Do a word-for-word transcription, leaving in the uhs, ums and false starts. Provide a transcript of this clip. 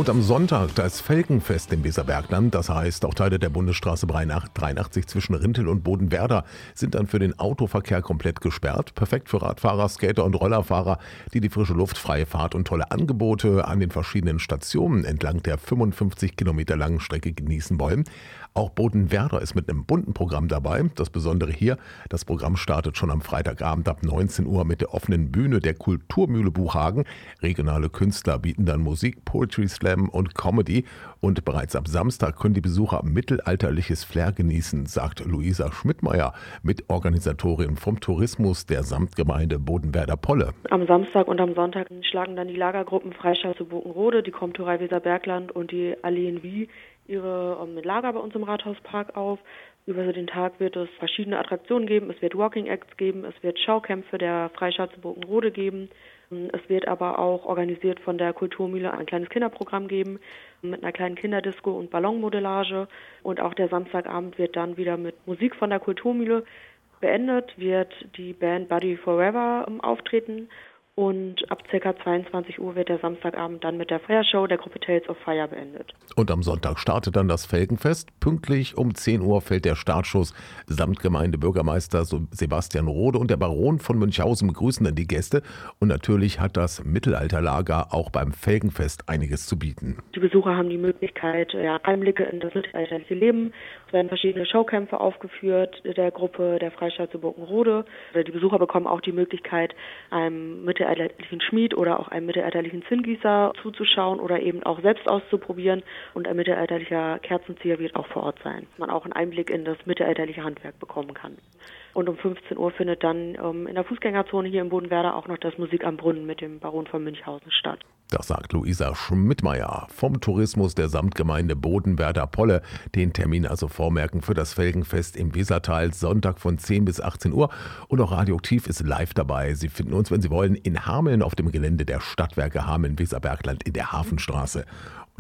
Und am Sonntag das Felgenfest im Weserbergland, das heißt auch Teile der Bundesstraße dreiundachtzig zwischen Rintel und Bodenwerder sind dann für den Autoverkehr komplett gesperrt. Perfekt für Radfahrer, Skater und Rollerfahrer, die die frische Luft, freie Fahrt und tolle Angebote an den verschiedenen Stationen entlang der fünfundfünfzig Kilometer langen Strecke genießen wollen. Auch Bodenwerder ist mit einem bunten Programm dabei. Das Besondere hier, das Programm startet schon am Freitagabend ab neunzehn Uhr mit der offenen Bühne der Kulturmühle Buchhagen. Regionale Künstler bieten dann Musik, Poetry Slam und Comedy. Und bereits ab Samstag können die Besucher mittelalterliches Flair genießen, sagt Luisa Schmidtmeier, Mitorganisatorin vom Tourismus der Samtgemeinde Bodenwerder-Polle. Am Samstag und am Sonntag schlagen dann die Lagergruppen Freistaat zu Bokenrode, die Komturei Weserbergland und die Alleen Wie ihre um, Lager bei uns im Rathauspark auf. Über den Tag wird es verschiedene Attraktionen geben. Es wird Walking Acts geben, es wird Schaukämpfe der Freistaat zu Bokenrode geben. Es wird aber auch organisiert von der Kulturmühle ein kleines Kinderprogramm geben mit einer kleinen Kinderdisco und Ballonmodellage. Und auch der Samstagabend wird dann wieder mit Musik von der Kulturmühle beendet, wird die Band Buddy Forever um, auftreten. Und ab ca. zweiundzwanzig Uhr wird der Samstagabend dann mit der Feuershow der Gruppe Tales of Fire beendet. Und am Sonntag startet dann das Felgenfest. Pünktlich um zehn Uhr fällt der Startschuss. Samtgemeindebürgermeister Sebastian Rode und der Baron von Münchhausen begrüßen dann die Gäste. Und natürlich hat das Mittelalterlager auch beim Felgenfest einiges zu bieten. Die Besucher haben die Möglichkeit, ja, Einblicke in das mittelalterliche Leben. Es werden verschiedene Showkämpfe aufgeführt der Gruppe der Freistaat zu Bokenrode. Die Besucher bekommen auch die Möglichkeit, einem mittelalterlichen Schmied oder auch einem mittelalterlichen Zinngießer zuzuschauen oder eben auch selbst auszuprobieren. Und ein mittelalterlicher Kerzenzieher wird auch vor Ort sein, dass man auch einen Einblick in das mittelalterliche Handwerk bekommen kann. Und um fünfzehn Uhr findet dann ähm, in der Fußgängerzone hier im Bodenwerder auch noch das Musik am Brunnen mit dem Baron von Münchhausen statt. Das sagt Luisa Schmidtmeier vom Tourismus der Samtgemeinde Bodenwerder-Polle. Den Termin also vormerken für das Felgenfest im Wesertal, Sonntag von zehn bis achtzehn Uhr. Und auch Radioaktiv ist live dabei. Sie finden uns, wenn Sie wollen, in Hameln auf dem Gelände der Stadtwerke Hameln-Weserbergland in der Hafenstraße.